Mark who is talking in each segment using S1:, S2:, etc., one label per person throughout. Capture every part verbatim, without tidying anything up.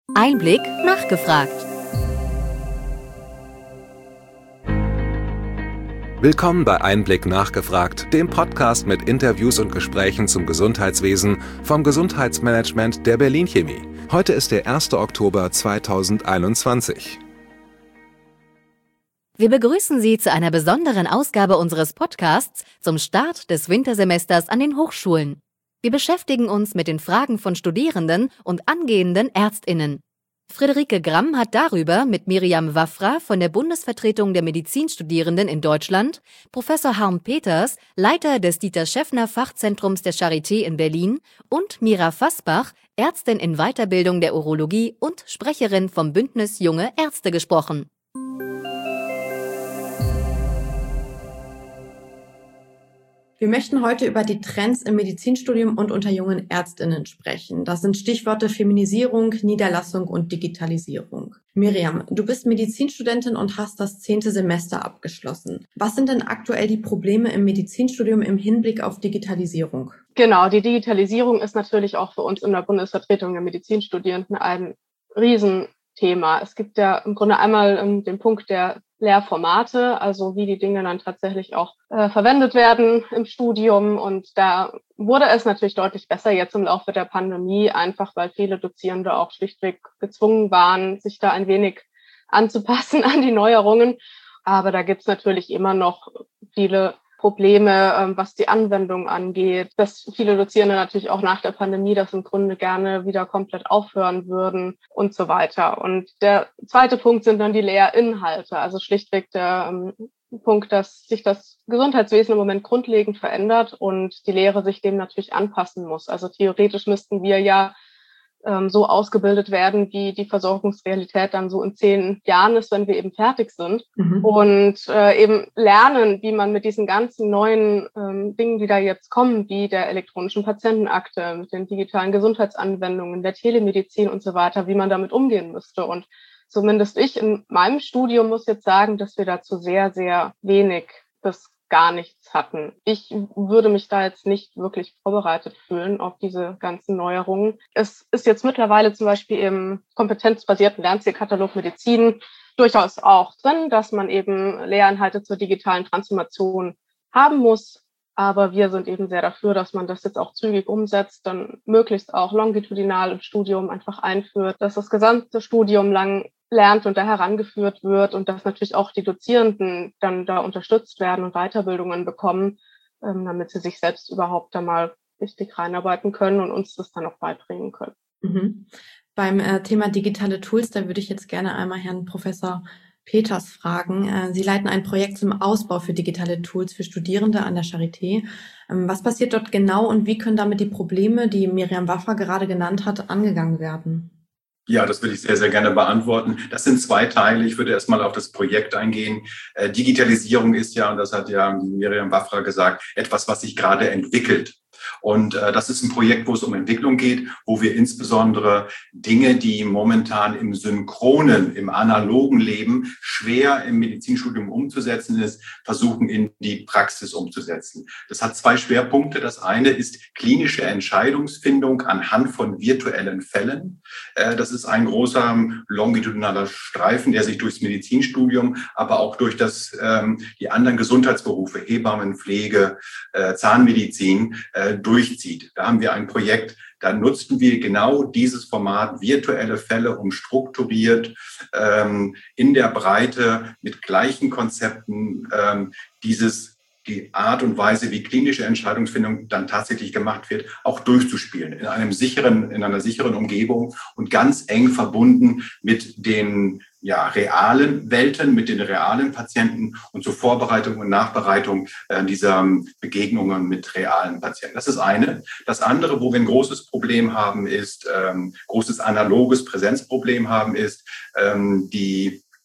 S1: Einblick nachgefragt.
S2: Willkommen bei Einblick nachgefragt, dem Podcast mit Interviews und Gesprächen zum Gesundheitswesen vom Gesundheitsmanagement der Berlin Chemie. Heute ist der erster Oktober zweitausendeinundzwanzig.
S1: Wir begrüßen Sie zu einer besonderen Ausgabe unseres Podcasts zum Start des Wintersemesters an den Hochschulen. Wir beschäftigen uns mit den Fragen von Studierenden und angehenden ÄrztInnen. Friederike Gramm hat darüber mit Miriam Wafra von der Bundesvertretung der Medizinstudierenden in Deutschland, Professor Harm Peters, Leiter des Dieter-Schäffner-Fachzentrums der Charité in Berlin und Mira Fassbach, Ärztin in Weiterbildung der Urologie und Sprecherin vom Bündnis Junge Ärzte gesprochen.
S3: Wir möchten heute über die Trends im Medizinstudium und unter jungen ÄrztInnen sprechen. Das sind Stichworte Feminisierung, Niederlassung und Digitalisierung. Miriam, du bist Medizinstudentin und hast das zehnte Semester abgeschlossen. Was sind denn aktuell die Probleme im Medizinstudium im Hinblick auf Digitalisierung?
S4: Genau, die Digitalisierung ist natürlich auch für uns in der Bundesvertretung der Medizinstudierenden ein Riesenthema. Es gibt ja im Grunde einmal um, den Punkt der Lehrformate, also wie die Dinge dann tatsächlich auch äh, verwendet werden im Studium. Und da wurde es natürlich deutlich besser jetzt im Laufe der Pandemie, einfach weil viele Dozierende auch schlichtweg gezwungen waren, sich da ein wenig anzupassen an die Neuerungen. Aber da gibt's natürlich immer noch viele Probleme, ähm, was die Anwendung angeht, dass viele Dozierende natürlich auch nach der Pandemie das im Grunde gerne wieder komplett aufhören würden und so weiter. Und der zweite Punkt sind dann die Lehrinhalte, also schlichtweg der ähm, Punkt, dass sich das Gesundheitswesen im Moment grundlegend verändert und die Lehre sich dem natürlich anpassen muss. Also theoretisch müssten wir ja ähm, so ausgebildet werden, wie die Versorgungsrealität dann so in zehn Jahren ist, wenn wir eben fertig sind. Mhm. Und äh, eben lernen, wie man mit diesen ganzen neuen ähm, Dingen, die da jetzt kommen, wie der elektronischen Patientenakte, mit den digitalen Gesundheitsanwendungen, der Telemedizin und so weiter, wie man damit umgehen müsste. Und zumindest ich in meinem Studium muss jetzt sagen, dass wir dazu sehr, sehr wenig bis gar nichts hatten. Ich würde mich da jetzt nicht wirklich vorbereitet fühlen auf diese ganzen Neuerungen. Es ist jetzt mittlerweile zum Beispiel im kompetenzbasierten Lernzielkatalog Medizin durchaus auch drin, dass man eben Lehrinhalte zur digitalen Transformation haben muss. Aber wir sind eben sehr dafür, dass man das jetzt auch zügig umsetzt, dann möglichst auch longitudinal im Studium einfach einführt, dass das gesamte Studium lang lernt und da herangeführt wird und dass natürlich auch die Dozierenden dann da unterstützt werden und Weiterbildungen bekommen, ähm, damit sie sich selbst überhaupt da mal richtig reinarbeiten können und uns das dann auch beibringen können.
S3: Mhm. Beim äh, Thema digitale Tools, da würde ich jetzt gerne einmal Herrn Professor Peters fragen. Äh, Sie leiten ein Projekt zum Ausbau für digitale Tools für Studierende an der Charité. Ähm, was passiert dort genau und wie können damit die Probleme, die Miriam Wafra gerade genannt hat, angegangen werden?
S5: Ja, das würde ich sehr, sehr gerne beantworten. Das sind zwei Teile. Ich würde erstmal auf das Projekt eingehen. Äh, Digitalisierung ist ja, und das hat ja Miriam Wafra gesagt, etwas, was sich gerade entwickelt. Und äh, das ist ein Projekt, wo es um Entwicklung geht, wo wir insbesondere Dinge, die momentan im synchronen, im analogen Leben schwer im Medizinstudium umzusetzen ist, versuchen in die Praxis umzusetzen. Das hat zwei Schwerpunkte. Das eine ist klinische Entscheidungsfindung anhand von virtuellen Fällen. Äh, das ist ein großer longitudinaler Streifen, der sich durchs Medizinstudium, aber auch durch das, ähm, die anderen Gesundheitsberufe, Hebammen, Pflege, äh, Zahnmedizin, äh, durchzieht. Da haben wir ein Projekt, da nutzten wir genau dieses Format virtuelle Fälle, um strukturiert ähm, in der Breite mit gleichen Konzepten ähm, dieses die Art und Weise, wie klinische Entscheidungsfindung dann tatsächlich gemacht wird, auch durchzuspielen in einem sicheren, in einer sicheren Umgebung und ganz eng verbunden mit den ja, realen Welten, mit den realen Patienten und zur Vorbereitung und Nachbereitung äh, dieser Begegnungen mit realen Patienten. Das ist eine. Das andere, wo wir ein großes Problem haben, ist, ähm, großes analoges Präsenzproblem haben, ist ähm, die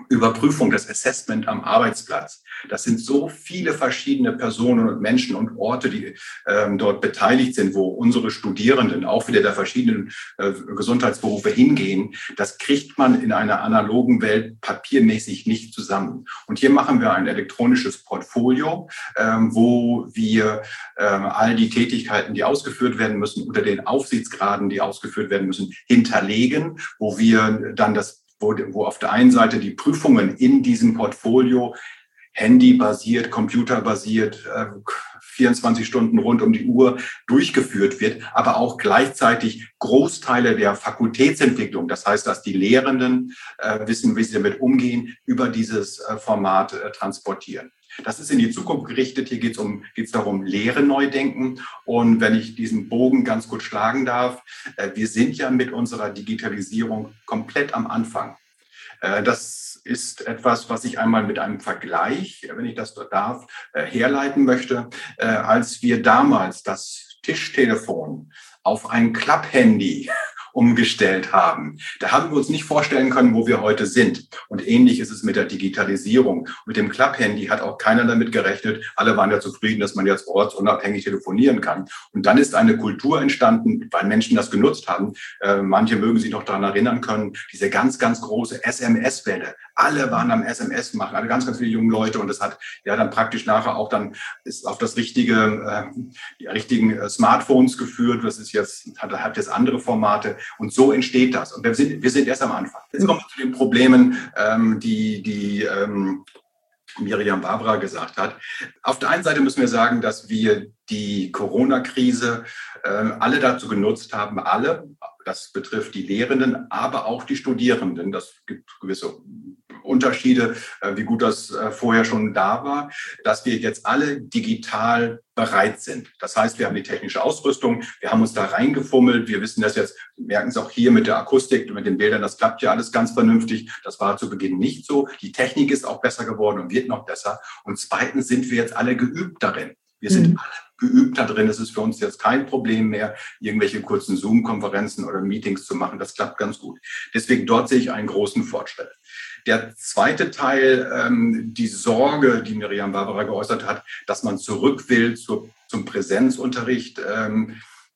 S5: Überprüfung, das Assessment am Arbeitsplatz. Das sind so viele verschiedene Personen und Menschen und Orte, die ähm, dort beteiligt sind, wo unsere Studierenden auch wieder der verschiedenen äh, Gesundheitsberufe hingehen. Das kriegt man in einer analogen Welt papiermäßig nicht zusammen. Und hier machen wir ein elektronisches Portfolio, ähm, wo wir ähm, all die Tätigkeiten, die ausgeführt werden müssen, unter den Aufsichtsgraden, die ausgeführt werden müssen, hinterlegen, wo wir dann das Wo, wo auf der einen Seite die Prüfungen in diesem Portfolio handybasiert, computerbasiert, äh, vierundzwanzig Stunden rund um die Uhr durchgeführt wird, aber auch gleichzeitig Großteile der Fakultätsentwicklung, das heißt, dass die Lehrenden äh, wissen, wie sie damit umgehen, über dieses äh, Format äh, transportieren. Das ist in die Zukunft gerichtet. Hier geht es um, geht's darum, Lehre neu denken. Und wenn ich diesen Bogen ganz gut schlagen darf, äh, wir sind ja mit unserer Digitalisierung komplett am Anfang. Äh, das ist etwas, was ich einmal mit einem Vergleich, wenn ich das darf, äh, herleiten möchte. Äh, als wir damals das Tischtelefon auf ein Klapphandy umgestellt haben. Da haben wir uns nicht vorstellen können, wo wir heute sind. Und ähnlich ist es mit der Digitalisierung. Mit dem Klapphandy hat auch keiner damit gerechnet. Alle waren ja zufrieden, dass man jetzt ortsunabhängig telefonieren kann. Und dann ist eine Kultur entstanden, weil Menschen das genutzt haben. Äh, manche mögen sich noch daran erinnern können, diese ganz, ganz große S M S-Welle. Alle waren am S M S machen, alle ganz, ganz viele junge Leute. Und das hat ja dann praktisch nachher auch dann ist auf das richtige, äh, die richtigen äh, Smartphones geführt. Das ist jetzt, hat, hat jetzt andere Formate. Und so entsteht das. Und wir sind, wir sind erst am Anfang. Jetzt kommen wir zu den Problemen, ähm, die, die ähm, Miriam Vavra gesagt hat. Auf der einen Seite müssen wir sagen, dass wir die Corona-Krise äh, alle dazu genutzt haben, alle, das betrifft die Lehrenden, aber auch die Studierenden. Das gibt gewisse Unterschiede, äh, wie gut das äh, vorher schon da war, dass wir jetzt alle digital bereit sind. Das heißt, wir haben die technische Ausrüstung, wir haben uns da reingefummelt, wir wissen das jetzt, merken es auch hier mit der Akustik, mit den Bildern, das klappt ja alles ganz vernünftig. Das war zu Beginn nicht so. Die Technik ist auch besser geworden und wird noch besser. Und zweitens sind wir jetzt alle geübt darin. Wir sind mhm. alle geübt da drin. Es ist für uns jetzt kein Problem mehr, irgendwelche kurzen Zoom-Konferenzen oder Meetings zu machen. Das klappt ganz gut. Deswegen dort sehe ich einen großen Fortschritt. Der zweite Teil, ähm, die Sorge, die Miriam Vavra geäußert hat, dass man zurück will zu, zum Präsenzunterricht, ähm,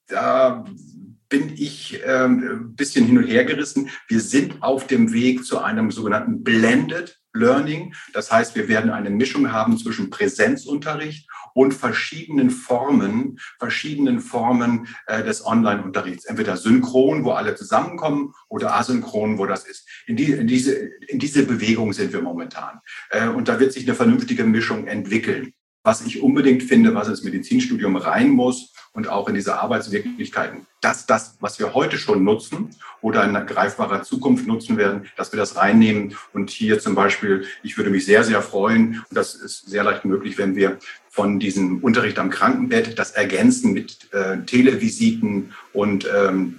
S5: da bin ich ähm, ein bisschen hin und her gerissen. Wir sind auf dem Weg zu einem sogenannten Blended Learning. Das heißt, wir werden eine Mischung haben zwischen Präsenzunterricht und verschiedenen Formen, verschiedenen Formen äh, des Online-Unterrichts. Entweder synchron, wo alle zusammenkommen, oder asynchron, wo das ist. In, die, in, diese, in diese Bewegung sind wir momentan. Äh, und da wird sich eine vernünftige Mischung entwickeln. Was ich unbedingt finde, was ins Medizinstudium rein muss und auch in diese Arbeitswirklichkeiten, dass das, was wir heute schon nutzen oder in greifbarer Zukunft nutzen werden, dass wir das reinnehmen. Und hier zum Beispiel, ich würde mich sehr, sehr freuen, und das ist sehr leicht möglich, wenn wir von diesem Unterricht am Krankenbett das ergänzen mit äh, Televisiten und ähm,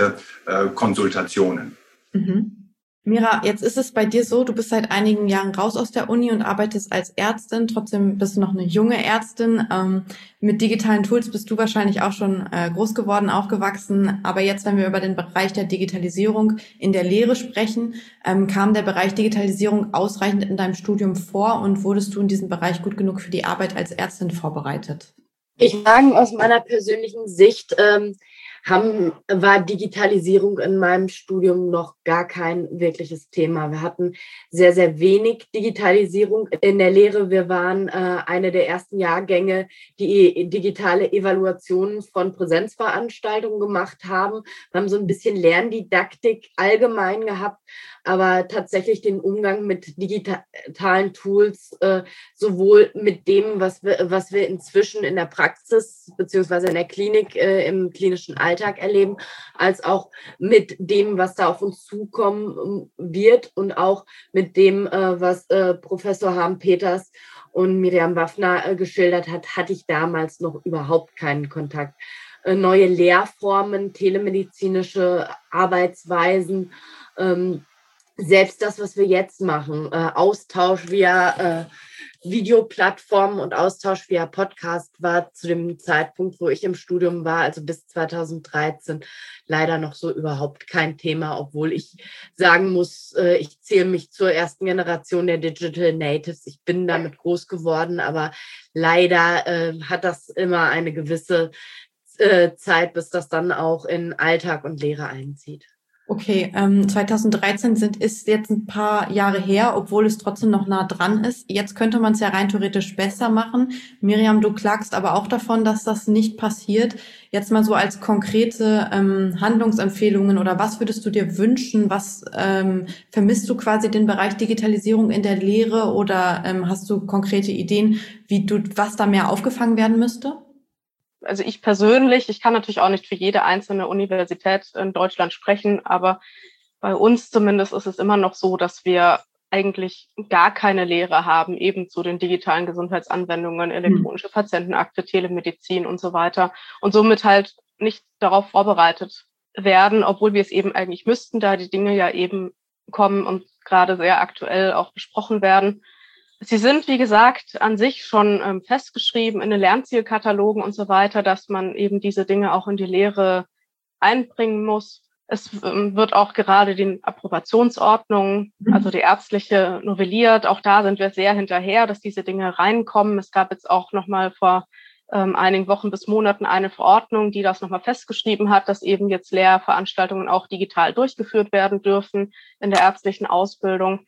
S5: Telekonsultationen.
S3: Mhm. Mira, jetzt ist es bei dir so, du bist seit einigen Jahren raus aus der Uni und arbeitest als Ärztin. Trotzdem bist du noch eine junge Ärztin. Ähm, mit digitalen Tools bist du wahrscheinlich auch schon äh, groß geworden, aufgewachsen. Aber jetzt, wenn wir über den Bereich der Digitalisierung in der Lehre sprechen, ähm, kam der Bereich Digitalisierung ausreichend in deinem Studium vor und wurdest du in diesem Bereich gut genug für die Arbeit als Ärztin vorbereitet?
S6: Ich sage aus meiner persönlichen Sicht, ähm, haben, war Digitalisierung in meinem Studium noch gar kein wirkliches Thema. Wir hatten sehr, sehr wenig Digitalisierung in der Lehre. Wir waren äh, eine der ersten Jahrgänge, die digitale Evaluationen von Präsenzveranstaltungen gemacht haben. Wir haben so ein bisschen Lerndidaktik allgemein gehabt, aber tatsächlich den Umgang mit digitalen Tools, äh, sowohl mit dem, was wir, was wir inzwischen in der Praxis beziehungsweise in der Klinik, äh, im klinischen Alltag erleben, als auch mit dem, was da auf uns zukommen wird und auch mit dem, äh, was äh, Professor Harm-Peters und Miriam Vavra äh, geschildert hat, hatte ich damals noch überhaupt keinen Kontakt. Äh, neue Lehrformen, telemedizinische Arbeitsweisen, ähm, selbst das, was wir jetzt machen, äh, Austausch via äh, Videoplattformen und Austausch via Podcast war zu dem Zeitpunkt, wo ich im Studium war, also bis zweitausenddreizehn, leider noch so überhaupt kein Thema, obwohl ich sagen muss, äh, ich zähle mich zur ersten Generation der Digital Natives. Ich bin damit groß geworden, aber leider äh, hat das immer eine gewisse äh, Zeit, bis das dann auch in Alltag und Lehre einzieht.
S3: Okay, ähm, zweitausenddreizehn sind, ist jetzt ein paar Jahre her, obwohl es trotzdem noch nah dran ist. Jetzt könnte man es ja rein theoretisch besser machen. Miriam, du klagst aber auch davon, dass das nicht passiert. Jetzt mal so als konkrete ähm, Handlungsempfehlungen oder was würdest du dir wünschen? Was ähm, vermisst du quasi den Bereich Digitalisierung in der Lehre oder ähm, hast du konkrete Ideen, wie du was da mehr aufgefangen werden müsste?
S4: Also ich persönlich, ich kann natürlich auch nicht für jede einzelne Universität in Deutschland sprechen, aber bei uns zumindest ist es immer noch so, dass wir eigentlich gar keine Lehre haben, eben zu den digitalen Gesundheitsanwendungen, elektronische Patientenakte, Telemedizin und so weiter und somit halt nicht darauf vorbereitet werden, obwohl wir es eben eigentlich müssten, da die Dinge ja eben kommen und gerade sehr aktuell auch besprochen werden. Sie sind, wie gesagt, an sich schon ähm, festgeschrieben in den Lernzielkatalogen und so weiter, dass man eben diese Dinge auch in die Lehre einbringen muss. Es ähm, wird auch gerade die Approbationsordnung, also die ärztliche, novelliert. Auch da sind wir sehr hinterher, dass diese Dinge reinkommen. Es gab jetzt auch nochmal vor ähm, einigen Wochen bis Monaten eine Verordnung, die das nochmal festgeschrieben hat, dass eben jetzt Lehrveranstaltungen auch digital durchgeführt werden dürfen in der ärztlichen Ausbildung.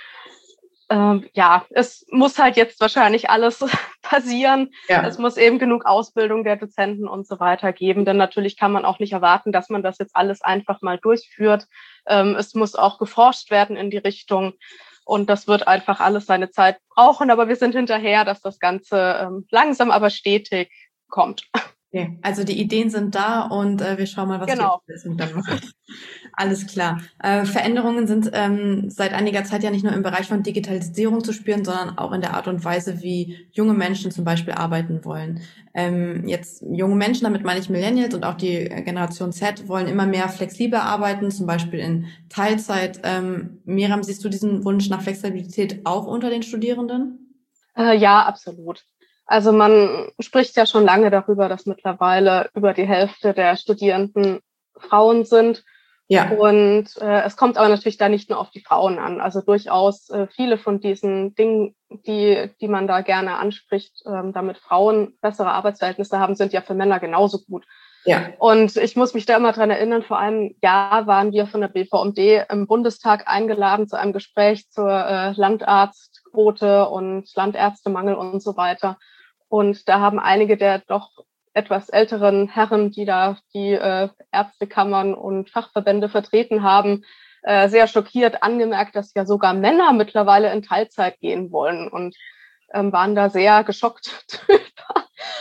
S4: Ähm, ja, es muss halt jetzt wahrscheinlich alles passieren. Ja. Es muss eben genug Ausbildung der Dozenten und so weiter geben, denn natürlich kann man auch nicht erwarten, dass man das jetzt alles einfach mal durchführt. Ähm, es muss auch geforscht werden in die Richtung und das wird einfach alles seine Zeit brauchen, aber wir sind hinterher, dass das Ganze ähm, langsam, aber stetig kommt.
S3: Okay, also die Ideen sind da und äh, wir schauen mal, was
S4: genau.
S3: die Umsetzung dann macht. Alles klar. Äh, Veränderungen sind ähm, seit einiger Zeit ja nicht nur im Bereich von Digitalisierung zu spüren, sondern auch in der Art und Weise, wie junge Menschen zum Beispiel arbeiten wollen. Ähm, jetzt junge Menschen, damit meine ich Millennials und auch die Generation Z, wollen immer mehr flexibel arbeiten, zum Beispiel in Teilzeit. Ähm, Miriam, siehst du diesen Wunsch nach Flexibilität auch unter den Studierenden?
S4: Äh, ja, absolut. Also man spricht ja schon lange darüber, dass mittlerweile über die Hälfte der Studierenden Frauen sind. Ja. Und äh, es kommt aber natürlich da nicht nur auf die Frauen an. Also durchaus äh, viele von diesen Dingen, die die man da gerne anspricht, ähm, damit Frauen bessere Arbeitsverhältnisse haben, sind ja für Männer genauso gut. Ja. Und ich muss mich da immer dran erinnern, vor einem Jahr waren wir von der B V M D im Bundestag eingeladen zu einem Gespräch zur äh, Landarztquote und Landärztemangel und so weiter. Und da haben einige der doch etwas älteren Herren, die da die äh, Ärztekammern und Fachverbände vertreten haben, äh, sehr schockiert angemerkt, dass ja sogar Männer mittlerweile in Teilzeit gehen wollen und ähm, waren da sehr geschockt drüber.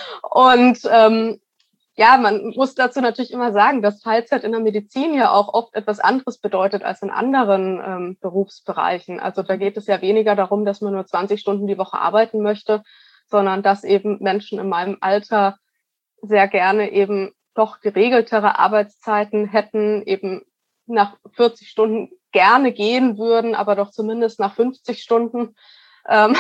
S4: Und ähm, ja, man muss dazu natürlich immer sagen, dass Teilzeit in der Medizin ja auch oft etwas anderes bedeutet als in anderen ähm, Berufsbereichen. Also da geht es ja weniger darum, dass man nur zwanzig Stunden die Woche arbeiten möchte, sondern dass eben Menschen in meinem Alter sehr gerne eben doch geregeltere Arbeitszeiten hätten, eben nach vierzig Stunden gerne gehen würden, aber doch zumindest nach fünfzig Stunden. Ähm,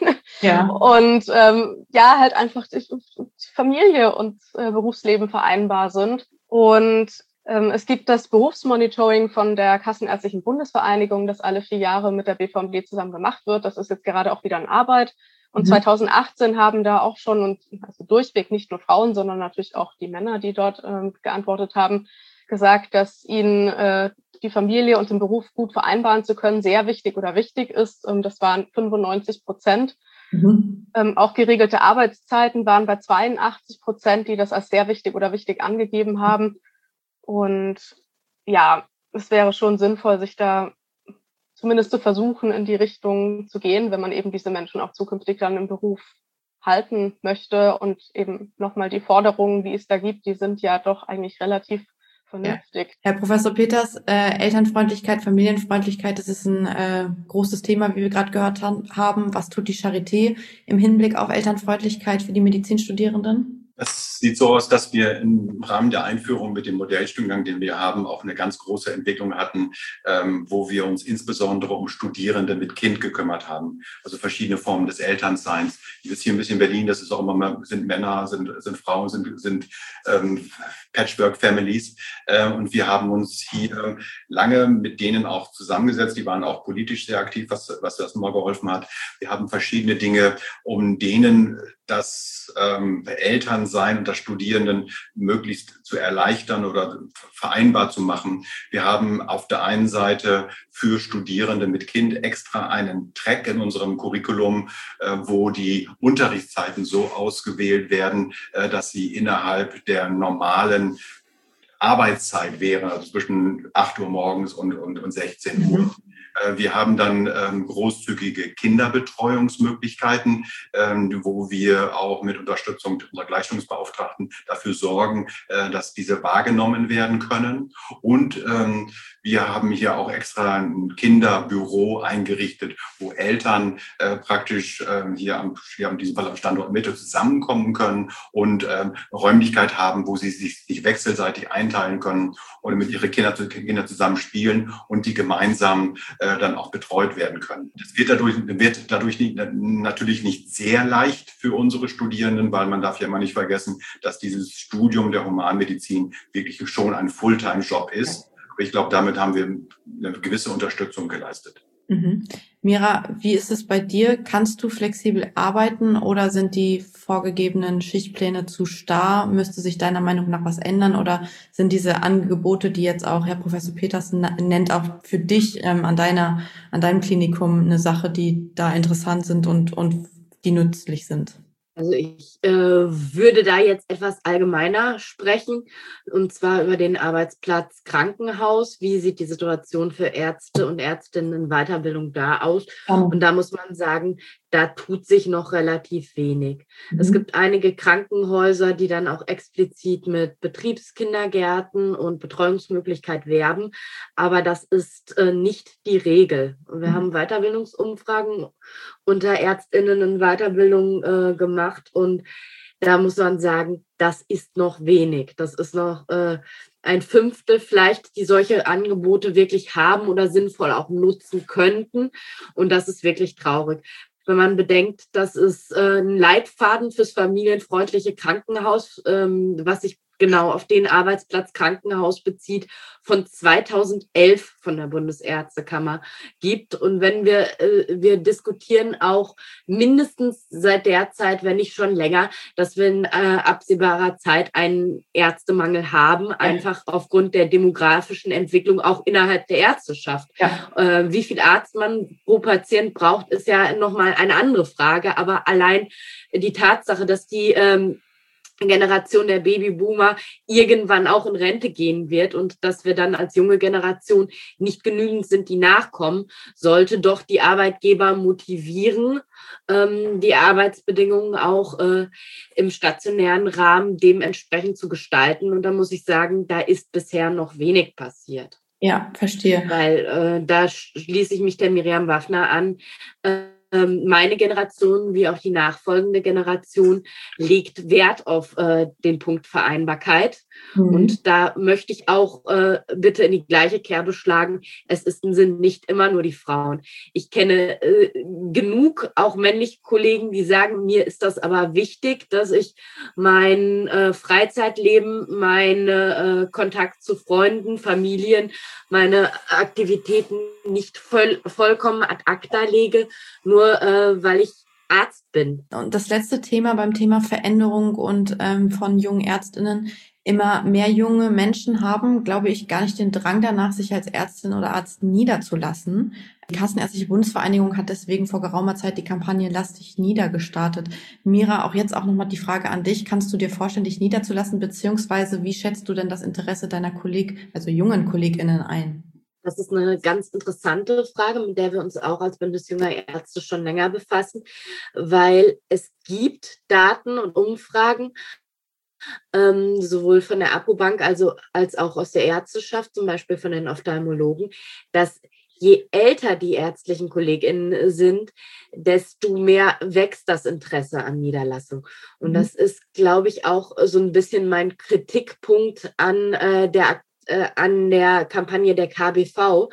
S4: ja. Und ähm, ja, halt einfach die, die Familie und äh, Berufsleben vereinbar sind. Und ähm, es gibt das Berufsmonitoring von der Kassenärztlichen Bundesvereinigung, das alle vier Jahre mit der B V M D zusammen gemacht wird. Das ist jetzt gerade auch wieder in Arbeit. Und mhm. zweitausendachtzehn haben da auch schon, und also durchweg nicht nur Frauen, sondern natürlich auch die Männer, die dort ähm, geantwortet haben, gesagt, dass ihnen äh, die Familie und den Beruf gut vereinbaren zu können, sehr wichtig oder wichtig ist. Ähm, das waren fünfundneunzig Prozent. Mhm. Ähm, auch geregelte Arbeitszeiten waren bei zweiundachtzig Prozent, die das als sehr wichtig oder wichtig angegeben haben. Und ja, es wäre schon sinnvoll, sich da zumindest zu versuchen, in die Richtung zu gehen, wenn man eben diese Menschen auch zukünftig dann im Beruf halten möchte. Und eben nochmal die Forderungen, die es da gibt, die sind ja doch eigentlich relativ vernünftig.
S3: Ja. Herr Professor Peters, äh, Elternfreundlichkeit, Familienfreundlichkeit, das ist ein äh, großes Thema, wie wir gerade gehört haben. Was tut die Charité im Hinblick auf Elternfreundlichkeit für die Medizinstudierenden?
S5: Es sieht so aus, dass wir im Rahmen der Einführung mit dem Modellstudiengang, den wir haben, auch eine ganz große Entwicklung hatten, ähm, wo wir uns insbesondere um Studierende mit Kind gekümmert haben. Also verschiedene Formen des Elternseins. Jetzt hier ein bisschen in Berlin, das ist auch immer, sind Männer, sind, sind Frauen, sind, sind ähm, Patchwork-Families. Äh, und wir haben uns hier lange mit denen auch zusammengesetzt. Die waren auch politisch sehr aktiv, was, was das mal geholfen hat. Wir haben verschiedene Dinge, um denen das ähm, Elternsein und das Studierenden möglichst zu erleichtern oder vereinbar zu machen. Wir haben auf der einen Seite für Studierende mit Kind extra einen Track in unserem Curriculum, äh, wo die Unterrichtszeiten so ausgewählt werden, äh, dass sie innerhalb der normalen Arbeitszeit wären, also zwischen acht Uhr morgens und, und, und sechzehn Uhr. Mhm. Wir haben dann ähm, großzügige Kinderbetreuungsmöglichkeiten, ähm, wo wir auch mit Unterstützung unserer Gleichstellungsbeauftragten dafür sorgen, äh, dass diese wahrgenommen werden können. Und ähm, wir haben hier auch extra ein Kinderbüro eingerichtet, wo Eltern äh, praktisch äh, hier, am, hier in diesem Fall am Standort Mitte zusammenkommen können und ähm, Räumlichkeit haben, wo sie sich, sich wechselseitig einteilen können oder mit ihren Kindern, Kinder zusammen spielen und die gemeinsam äh, dann auch betreut werden können. Das wird dadurch, wird dadurch nicht, natürlich nicht sehr leicht für unsere Studierenden, weil man darf ja immer nicht vergessen, dass dieses Studium der Humanmedizin wirklich schon ein Fulltime-Job ist. Aber ich glaube, damit haben wir eine gewisse Unterstützung geleistet.
S3: Mhm. Mira, wie ist es bei dir? Kannst du flexibel arbeiten oder sind die vorgegebenen Schichtpläne zu starr? Müsste sich deiner Meinung nach was ändern oder sind diese Angebote, die jetzt auch Herr Professor Petersen nennt, auch für dich ähm, an deiner, an deinem Klinikum eine Sache, die da interessant sind und, und die nützlich sind?
S6: Also ich äh, würde da jetzt etwas allgemeiner sprechen, und zwar über den Arbeitsplatz Krankenhaus. Wie sieht die Situation für Ärzte und Ärztinnen in Weiterbildung da aus? Mhm. Und da muss man sagen, da tut sich noch relativ wenig. Mhm. Es gibt einige Krankenhäuser, die dann auch explizit mit Betriebskindergärten und Betreuungsmöglichkeit werben, aber das ist äh, nicht die Regel. Wir mhm. haben Weiterbildungsumfragen unter ÄrztInnen in Weiterbildung äh, gemacht und da muss man sagen, das ist noch wenig. Das ist noch äh, ein Fünftel vielleicht, die solche Angebote wirklich haben oder sinnvoll auch nutzen könnten. Und das ist wirklich traurig. Wenn man bedenkt, dass es äh, ein Leitfaden fürs familienfreundliche Krankenhaus, ähm, was sich genau auf den Arbeitsplatz Krankenhaus bezieht, von zweitausendelf von der Bundesärztekammer gibt. Und wenn wir, äh, wir diskutieren auch mindestens seit der Zeit, wenn nicht schon länger, dass wir in äh, absehbarer Zeit einen Ärztemangel haben, einfach aufgrund der demografischen Entwicklung auch innerhalb der Ärzteschaft. Ja. Äh, wie viel Arzt man pro Patient braucht, ist ja nochmal eine andere Frage. Aber allein die Tatsache, dass die ähm, Generation der Babyboomer irgendwann auch in Rente gehen wird und dass wir dann als junge Generation nicht genügend sind, die nachkommen, sollte doch die Arbeitgeber motivieren, ähm, die Arbeitsbedingungen auch äh, im stationären Rahmen dementsprechend zu gestalten. Und da muss ich sagen, da ist bisher noch wenig passiert.
S3: Ja, verstehe.
S6: Weil äh, da schließe ich mich der Miriam Waffner an. Äh, Meine Generation wie auch die nachfolgende Generation legt Wert auf äh, den Punkt Vereinbarkeit. Mhm. Und da möchte ich auch äh, bitte in die gleiche Kerbe schlagen. Es ist im Sinn nicht immer nur die Frauen. Ich kenne äh, genug auch männliche Kollegen, die sagen, mir ist das aber wichtig, dass ich mein äh, Freizeitleben, meinen äh, Kontakt zu Freunden, Familien, meine Aktivitäten nicht voll, vollkommen ad acta lege, nur äh, weil ich Arzt bin.
S3: Und das letzte Thema beim Thema Veränderung und ähm, von jungen ÄrztInnen, immer mehr junge Menschen haben, glaube ich, gar nicht den Drang danach, sich als Ärztin oder Arzt niederzulassen. Die Kassenärztliche Bundesvereinigung hat deswegen vor geraumer Zeit die Kampagne Lass dich nieder gestartet. Mira, auch jetzt auch nochmal die Frage an dich. Kannst du dir vorstellen, dich niederzulassen, beziehungsweise wie schätzt du denn das Interesse deiner Kolleg, also jungen KollegInnen ein?
S6: Das ist eine ganz interessante Frage, mit der wir uns auch als Bündnis junger Ärzte schon länger befassen, weil es gibt Daten und Umfragen, ähm, sowohl von der Apobank also als auch aus der Ärzteschaft, zum Beispiel von den Ophthalmologen, dass je älter die ärztlichen KollegInnen sind, desto mehr wächst das Interesse an Niederlassung. Und mhm. das ist, glaube ich, auch so ein bisschen mein Kritikpunkt an äh, der, äh, an der Kampagne der K B V,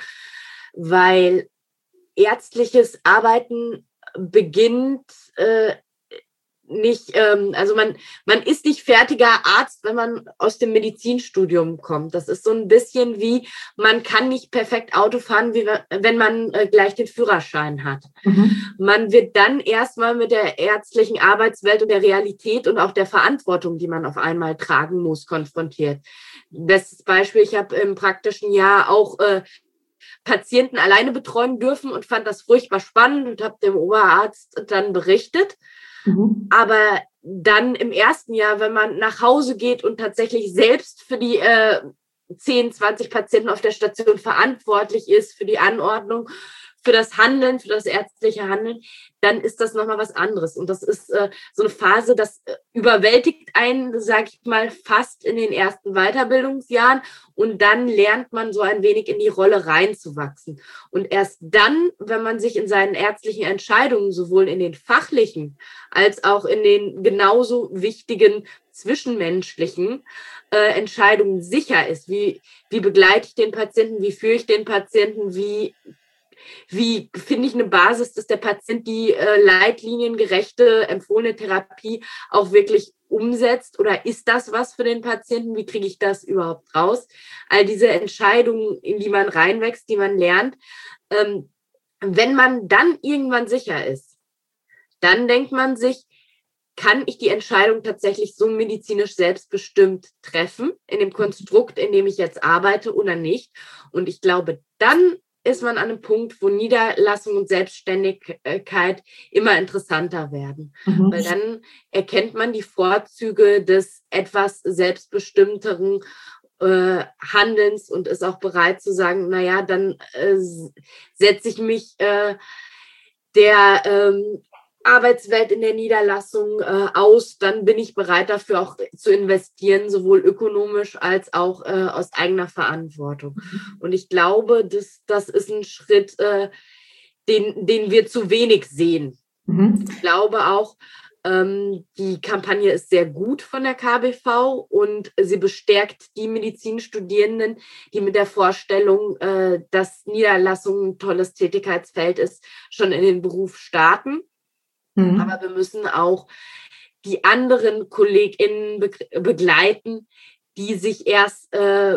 S6: weil ärztliches Arbeiten beginnt äh, nicht, ähm, also man, man ist nicht fertiger Arzt, wenn man aus dem Medizinstudium kommt. Das ist so ein bisschen wie, man kann nicht perfekt Auto fahren, wie wenn man äh, gleich den Führerschein hat. Mhm. Man wird dann erstmal mit der ärztlichen Arbeitswelt und der Realität und auch der Verantwortung, die man auf einmal tragen muss, konfrontiert. Bestes Beispiel, ich habe im praktischen Jahr auch äh, Patienten alleine betreuen dürfen und fand das furchtbar spannend und habe dem Oberarzt dann berichtet. Mhm. Aber dann im ersten Jahr, wenn man nach Hause geht und tatsächlich selbst für die äh, zehn, zwanzig Patienten auf der Station verantwortlich ist, für die Anordnung, für das Handeln, für das ärztliche Handeln, dann ist das nochmal was anderes. Und das ist äh, so eine Phase, das äh, überwältigt einen, sage ich mal, fast in den ersten Weiterbildungsjahren. Und dann lernt man so ein wenig in die Rolle reinzuwachsen. Und erst dann, wenn man sich in seinen ärztlichen Entscheidungen sowohl in den fachlichen als auch in den genauso wichtigen zwischenmenschlichen äh, Entscheidungen sicher ist, wie, wie begleite ich den Patienten, wie führe ich den Patienten, wie Wie finde ich eine Basis, dass der Patient die äh, leitliniengerechte, empfohlene Therapie auch wirklich umsetzt? Oder ist das was für den Patienten? Wie kriege ich das überhaupt raus? All diese Entscheidungen, in die man reinwächst, die man lernt. Ähm, wenn man dann irgendwann sicher ist, dann denkt man sich, kann ich die Entscheidung tatsächlich so medizinisch selbstbestimmt treffen, in dem Konstrukt, in dem ich jetzt arbeite oder nicht? Und ich glaube, dann ist man an einem Punkt, wo Niederlassung und Selbstständigkeit immer interessanter werden. Mhm. Weil dann erkennt man die Vorzüge des etwas selbstbestimmteren äh, Handelns und ist auch bereit zu sagen, naja, dann äh, setze ich mich äh, der ähm, Arbeitswelt in der Niederlassung äh, aus, dann bin ich bereit dafür auch zu investieren, sowohl ökonomisch als auch äh, aus eigener Verantwortung. Mhm. Und ich glaube, das, das ist ein Schritt, äh, den, den wir zu wenig sehen. Mhm. Ich glaube auch, ähm, die Kampagne ist sehr gut von der K B V und sie bestärkt die Medizinstudierenden, die mit der Vorstellung, äh, dass Niederlassung ein tolles Tätigkeitsfeld ist, schon in den Beruf starten. Mhm. Aber wir müssen auch die anderen KollegInnen be- begleiten, die sich erst äh,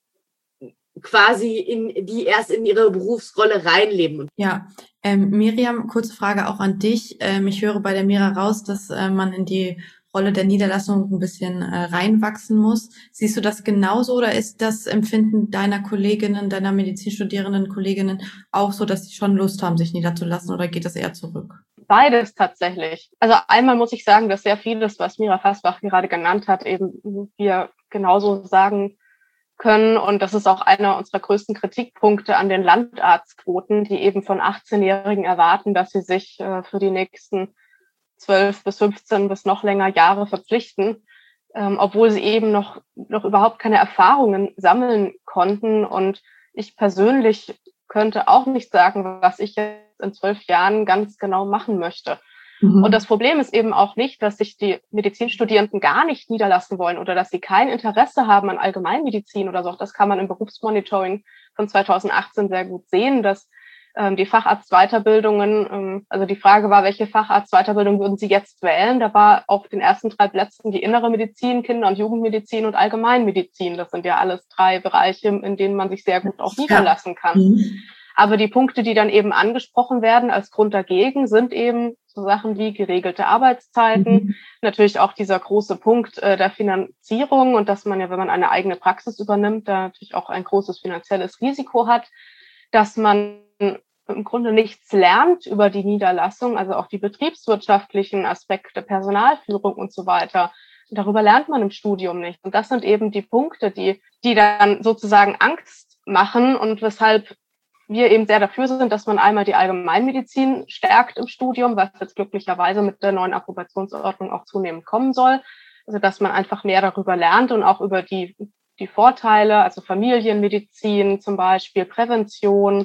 S6: quasi in, die erst in ihre Berufsrolle reinleben.
S3: Ja, ähm, Miriam, kurze Frage auch an dich. Ähm, ich höre bei der Mira raus, dass äh, man in die Rolle der Niederlassung ein bisschen äh, reinwachsen muss. Siehst du das genauso oder ist das Empfinden deiner Kolleginnen, deiner Medizinstudierenden Kolleginnen auch so, dass sie schon Lust haben, sich niederzulassen oder geht das eher zurück?
S4: Beides tatsächlich. Also einmal muss ich sagen, dass sehr vieles, was Mira Fasbach gerade genannt hat, eben wir genauso sagen können. Und das ist auch einer unserer größten Kritikpunkte an den Landarztquoten, die eben von achtzehnjährigen erwarten, dass sie sich äh, für die nächsten zwölf bis fünfzehn bis noch länger Jahre verpflichten, ähm, obwohl sie eben noch, noch überhaupt keine Erfahrungen sammeln konnten. Und ich persönlich könnte auch nicht sagen, was ich jetzt in zwölf Jahren ganz genau machen möchte. Mhm. Und das Problem ist eben auch nicht, dass sich die Medizinstudierenden gar nicht niederlassen wollen oder dass sie kein Interesse haben an Allgemeinmedizin oder so. Das kann man im Berufsmonitoring von zweitausendachtzehn sehr gut sehen, dass ähm, die Facharztweiterbildungen, ähm, also die Frage war, welche Facharztweiterbildung würden Sie jetzt wählen? Da war auf den ersten drei Plätzen die innere Medizin, Kinder- und Jugendmedizin und Allgemeinmedizin. Das sind ja alles drei Bereiche, in denen man sich sehr gut auch niederlassen kann. Mhm. Aber die Punkte, die dann eben angesprochen werden als Grund dagegen, sind eben so Sachen wie geregelte Arbeitszeiten, mhm. natürlich auch dieser große Punkt äh, der Finanzierung und dass man ja, wenn man eine eigene Praxis übernimmt, da natürlich auch ein großes finanzielles Risiko hat, dass man im Grunde nichts lernt über die Niederlassung, also auch die betriebswirtschaftlichen Aspekte, Personalführung und so weiter. Darüber lernt man im Studium nicht. Und das sind eben die Punkte, die, die dann sozusagen Angst machen und weshalb wir eben sehr dafür sind, dass man einmal die Allgemeinmedizin stärkt im Studium, was jetzt glücklicherweise mit der neuen Approbationsordnung auch zunehmend kommen soll. Also dass man einfach mehr darüber lernt und auch über die, die Vorteile, also Familienmedizin zum Beispiel, Prävention,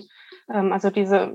S4: Ähm, also diese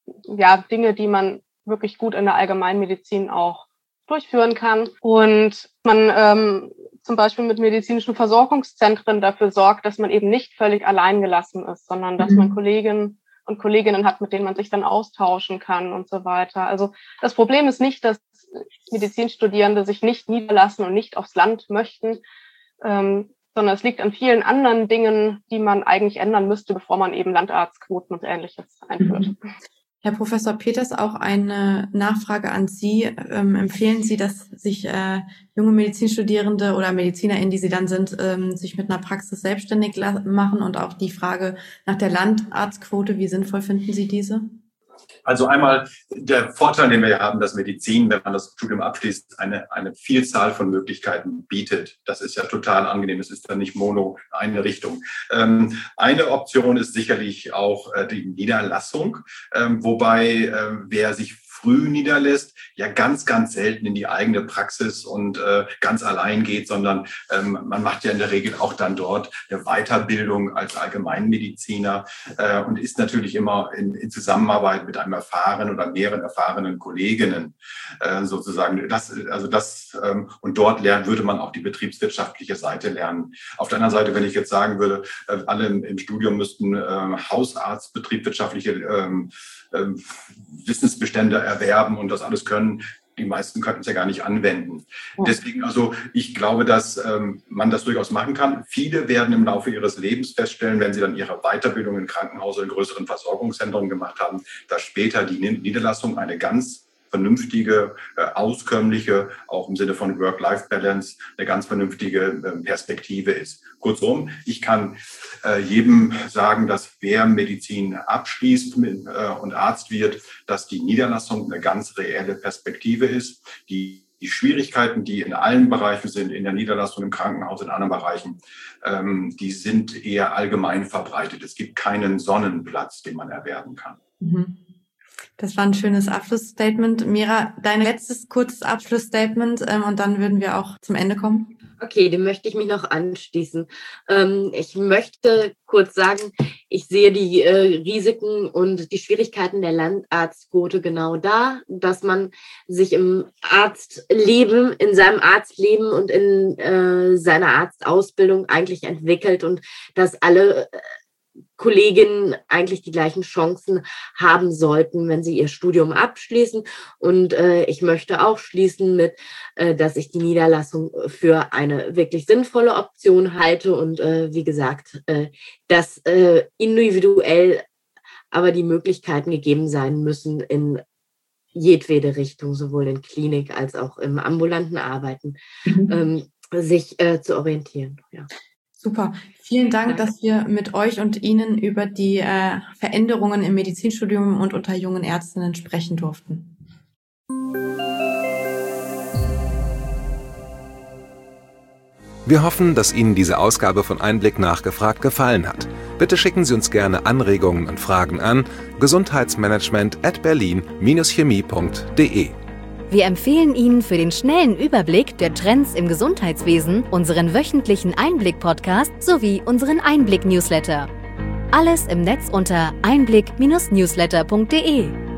S4: ja, Dinge, die man wirklich gut in der Allgemeinmedizin auch durchführen kann. Und man ähm, zum Beispiel mit medizinischen Versorgungszentren dafür sorgt, dass man eben nicht völlig alleingelassen ist, sondern dass mhm. man Kolleginnen und Kolleginnen hat, mit denen man sich dann austauschen kann und so weiter. Also das Problem ist nicht, dass Medizinstudierende sich nicht niederlassen und nicht aufs Land möchten, ähm, sondern es liegt an vielen anderen Dingen, die man eigentlich ändern müsste, bevor man eben Landarztquoten und Ähnliches einführt.
S3: Mhm. Herr Professor Peters, auch eine Nachfrage an Sie. Ähm, empfehlen Sie, dass sich äh, junge Medizinstudierende oder MedizinerInnen, die Sie dann sind, ähm, sich mit einer Praxis selbstständig machen? Und auch die Frage nach der Landarztquote, wie sinnvoll finden Sie diese?
S5: Also einmal der Vorteil, den wir haben, dass Medizin, wenn man das Studium abschließt, eine, eine Vielzahl von Möglichkeiten bietet. Das ist ja total angenehm. Es ist dann nicht mono eine Richtung. Ähm, eine Option ist sicherlich auch äh, die Niederlassung, ähm, wobei äh, wer sich früh niederlässt, ja ganz, ganz selten in die eigene Praxis und äh, ganz allein geht, sondern ähm, man macht ja in der Regel auch dann dort eine Weiterbildung als Allgemeinmediziner äh, und ist natürlich immer in, in Zusammenarbeit mit einem erfahrenen oder mehreren erfahrenen Kolleginnen äh, sozusagen. Das, also das ähm, und dort lernen würde man auch die betriebswirtschaftliche Seite lernen. Auf der anderen Seite, wenn ich jetzt sagen würde, äh, alle im, im Studium müssten äh, Hausarzt, betriebswirtschaftliche ähm, äh, Wissensbestände erwerben und das alles können. Die meisten könnten es ja gar nicht anwenden. Ja. Deswegen, also ich glaube, dass ähm, man das durchaus machen kann. Viele werden im Laufe ihres Lebens feststellen, wenn sie dann ihre Weiterbildung im Krankenhaus oder in größeren Versorgungszentren gemacht haben, dass später die Niederlassung eine ganz vernünftige, äh, auskömmliche, auch im Sinne von Work-Life-Balance, eine ganz vernünftige äh, Perspektive ist. Kurzum, ich kann äh, jedem sagen, dass wer Medizin abschließt mit, äh, und Arzt wird, dass die Niederlassung eine ganz reelle Perspektive ist. Die, die Schwierigkeiten, die in allen Bereichen sind, in der Niederlassung, im Krankenhaus, in anderen Bereichen, ähm, die sind eher allgemein verbreitet. Es gibt keinen Sonnenplatz, den man erwerben kann.
S3: Mhm. Das war ein schönes Abschlussstatement. Mira, dein letztes kurzes Abschlussstatement ähm, und dann würden wir auch zum Ende kommen.
S6: Okay, dem möchte ich mich noch anschließen. Ähm, ich möchte kurz sagen, ich sehe die äh, Risiken und die Schwierigkeiten der Landarztquote genau da, dass man sich im Arztleben, in seinem Arztleben und in äh, seiner Arztausbildung eigentlich entwickelt und dass alle äh, Kolleginnen eigentlich die gleichen Chancen haben sollten, wenn sie ihr Studium abschließen. Und äh, ich möchte auch schließen mit, äh, dass ich die Niederlassung für eine wirklich sinnvolle Option halte und äh, wie gesagt, äh, dass äh, individuell aber die Möglichkeiten gegeben sein müssen in jedwede Richtung, sowohl in Klinik als auch im ambulanten Arbeiten, mhm. ähm, sich äh, zu orientieren. Ja.
S3: Super. Vielen Dank, dass wir mit euch und Ihnen über die äh, Veränderungen im Medizinstudium und unter jungen Ärztinnen sprechen durften.
S2: Wir hoffen, dass Ihnen diese Ausgabe von Einblick nachgefragt gefallen hat. Bitte schicken Sie uns gerne Anregungen und Fragen an gesundheitsmanagement at berlin Bindestrich chemie Punkt de.
S1: Wir empfehlen Ihnen für den schnellen Überblick der Trends im Gesundheitswesen unseren wöchentlichen Einblick-Podcast sowie unseren Einblick-Newsletter. Alles im Netz unter einblick Bindestrich newsletter Punkt de.